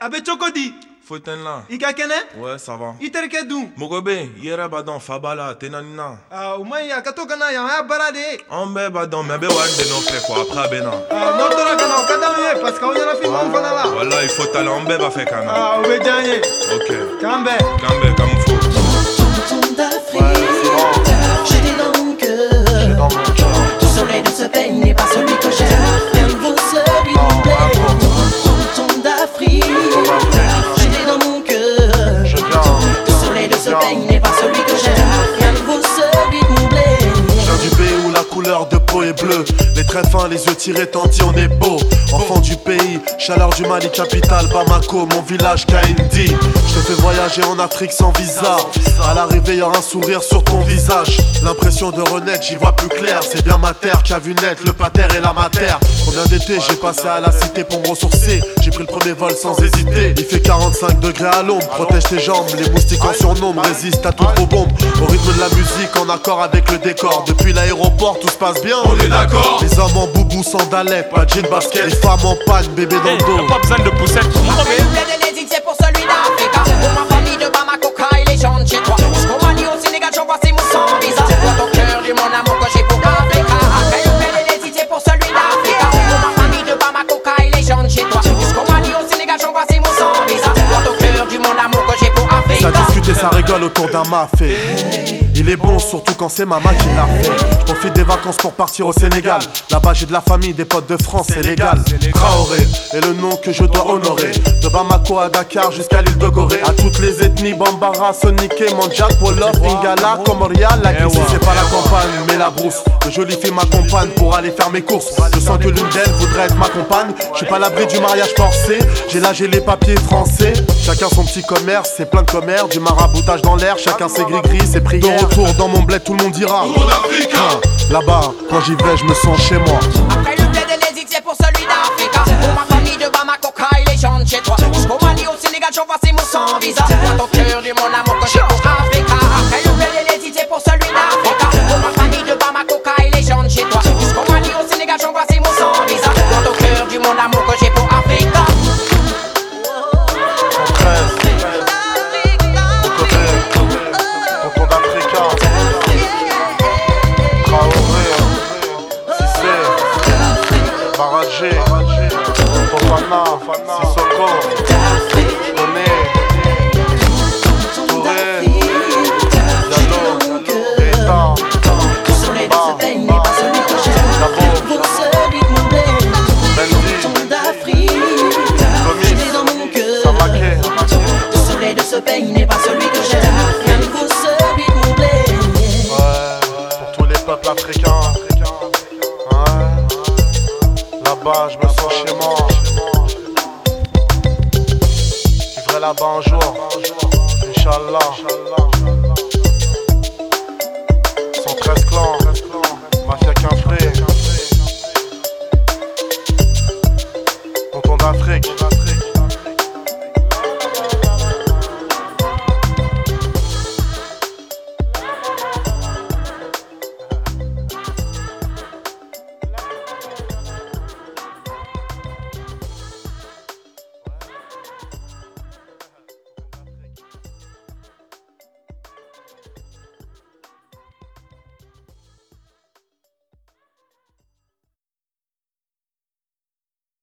Abe Chokodi. Foten là. Ika kene? Ouais, ça va. Iterke dun. Mogobe, yere badon fabala tenanina. Umay akato kana ya ha barade. Ombe badon mebe wande non fait quoi après bena. Notora kana okada ye parce que on yana fi mon fana la. Voilà, il faut aller ombe ba fait kana. Ube janye. OK. Kambe. Kambe comme faut. J'ai des dans mon cœur. Tout soleil de ce pays n'est pas celui que j'aime. Rien ne vaut celui qui plaît. Tonton d'Afrique. J'ai des dans mon cœur. Tout soleil de ce pays n'est pas celui que j'aime. Rien ne vaut celui qui me plaît. Je viens du pays où la couleur de peau est bleue. Les traits fins, les yeux tirés, tant dit on est beau. Enfant du pays, chaleur du Mali, capitale Bamako, mon village Kaindi. Je te fais voyager en Afrique sans visa. À l'arrivée, y'aura un sourire sur ton visage. L'impression de renaître, j'y vois plus clair. C'est bien ma terre qui a vu naître le pater et la mater. Combien d'été j'ai passé à la cité pour me ressourcer. J'ai pris le premier vol sans hésiter. Il fait 45 degrés à l'ombre, protège tes jambes. Les moustiques en surnombre résistent à toutes vos bombes. Au rythme de la musique, en accord avec le décor. Depuis l'aéroport, tout se passe bien, on est d'accord. Les hommes en boubou, sandalettes, pas de jean basket. Les femmes en panne, bébé dans le dos. Pas besoin de poussette. Après le bled et les îles, c'est pour celui d'Afrique. Pour ma famille de Bamako, et les gens de chez toi. Jusqu'au Mali, au Sénégal, j'envoie ces mots sans visa. Pour ton cœur, du mon amour que j'ai pour Africa. Après le bled et les îles, c'est pour celui d'Afrique. Pour ma famille de Bamako, et les gens de chez toi. Jusqu'au Mali, au Sénégal, j'envoie ces mots sans visa. Pour ton cœur, du mon amour que j'ai pour Africa. Ça discute et ça rigole autour d'un mafé. Il est bon, surtout quand c'est maman qui l'a fait. Je profite des vacances pour partir au Sénégal. Là-bas j'ai de la famille, des potes de France, c'est légal. Traoré est le nom que je dois honorer. De Bamako à Dakar jusqu'à l'île de Gorée. À toutes les ethnies, Bambara, Soniké, Mandjak, Wolof, Lingala, Comoria, la Grissi. C'est pas la campagne, mais la brousse. De jolies filles m'accompagnent pour aller faire mes courses. Je sens que l'une d'elles voudrait être ma compagne. Je suis pas à l'abri du mariage forcé. J'ai l'âge et les papiers français. Chacun son petit commerce, c'est plein de commerce. Du maraboutage dans l'air, chacun ses gris-gris, ses prières. De retour dans mon bled, tout le monde dira là-bas, quand j'y vais, je me sens chez moi. Après le bled et les îles, c'est pour celui d'Afrique. Pour ma famille de Bamako, et les gens de chez toi. Jusqu'au Mali, au Sénégal, j'envoie ces mots sans visa. Pour ton cœur, du mon amour que j'ai pour Africa. Après le bled et les îles, c'est pour celui d'Afrique. Pour ma famille de Bamako, et les gens de chez toi. Jusqu'au Mali, au Sénégal, j'envoie ces mots sans visa. Pour ton cœur, du mon amour que j'ai pour Africa. Fofana, Sissoko, Koné, Touré, Diallo, Gaëtan, Le soleil de ce pays n'est pas celui que j'aime. Pour celui qui me plaît. Tonton d'Afrique. J'ai des dans mon cœur. Le soleil de ce pays n'est pas celui que j'aime. Rien ne vaut celui qui me plaît. Ouais, pour tous les peuples africains. Ouais, là-bas, je me sens chez moi. Je vivrai là-bas un jour, Inch'Allah.